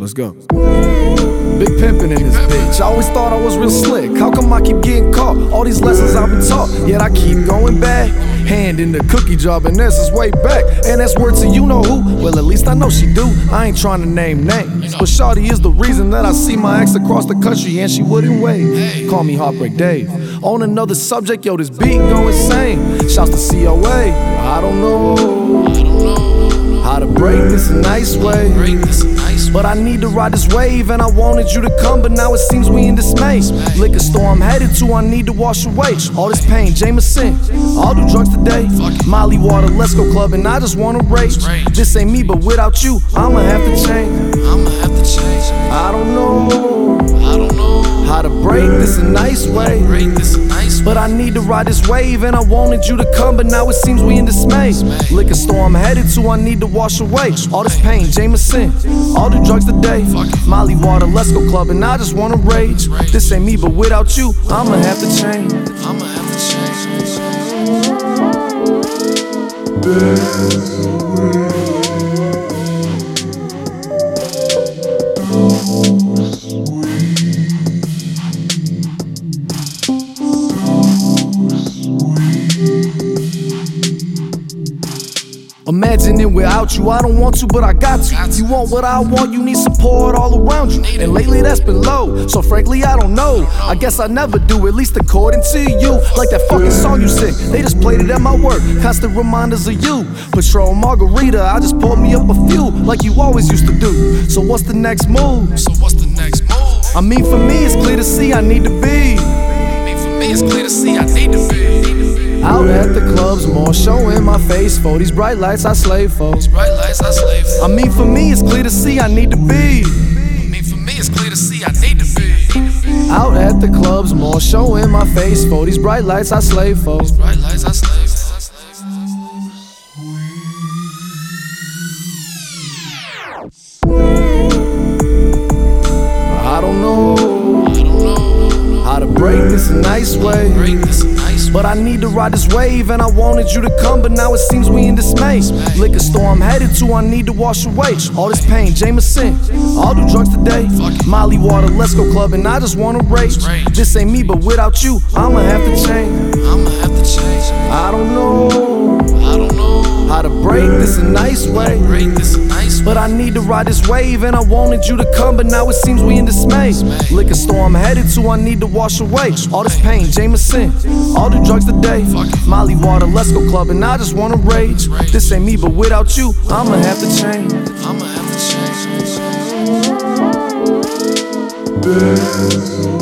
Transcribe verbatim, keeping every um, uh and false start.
Let's go. Big pimpin' in this bitch. I always thought I was real slick. How come I keep getting caught? All these lessons I've been taught, yet I keep going back. Hand in the cookie jar, and this is way back. And that's word to you know who. Well, at least I know she do. I ain't trying to name names, but Shawty is the reason that I see my ex across the country and she wouldn't wait. Call me Heartbreak Dave. On another subject, yo, this beat go insane. Shouts to C O A. I don't know how to break this a nice way, but I need to ride this wave, and I wanted you to come, but now it seems we in dismay. Liquor store I'm headed to, I need to wash away all this pain. Jameson, I'll do drugs today. Molly water, let's go club, and I just wanna rage. This ain't me, but without you, I'ma have to change. I'ma have to change. I don't know I don't know how to break this a nice way, break this a nice way. but I need to ride this wave, and I wanted you to come, but now it seems we in dismay. Liquor store I'm headed to, I need to wash away all this pain. Jameson, I'll do drugs today. Molly water, let's go club, and I just wanna rage. This ain't me, but without you, I'ma have to change. I'ma have to change. Imagining without you, I don't want to, but I got to. You want what I want, you need support all around you. And lately that's been low, so frankly I don't know. I guess I never do, at least according to you. Like that fucking song you sing, they just played it at my work. Constant reminders of you. Patron Margarita, I just poured me up a few, like you always used to do. So what's the next move? So what's the next move? I mean, for me it's clear to see I need to be. I mean, for me it's clear to see I need to be out at the clubs, more showing my face for these bright lights I slave for. These bright lights I slave for. I mean, for me it's clear to see I need to be. I mean, for me it's clear to see I need to be out at the clubs, more showing my face for these bright lights I slave for. These bright lights I slave for. I don't know I don't know how to break this a nice way, break this a nice way. but I need to ride this wave, and I wanted you to come, but now it seems we in dismay. Liquor store I'm headed to, I need to wash away all this pain. Jameson, I'll do drugs today. Molly water, let's go club, and I just wanna rage. This ain't me, but without you, I'ma have to change. I'ma have to change. I don't know I don't know how to break this a nice way, break this a nice way. but I need to ride this wave, and I wanted you to come, but now it seems we in dismay. Liquor store I'm headed to, I need to wash away all this pain. Jameson, I'll do drugs today. Molly water, let's go club, and I just wanna rage. This ain't me, but without you, I'ma have to change. I'ma have to change.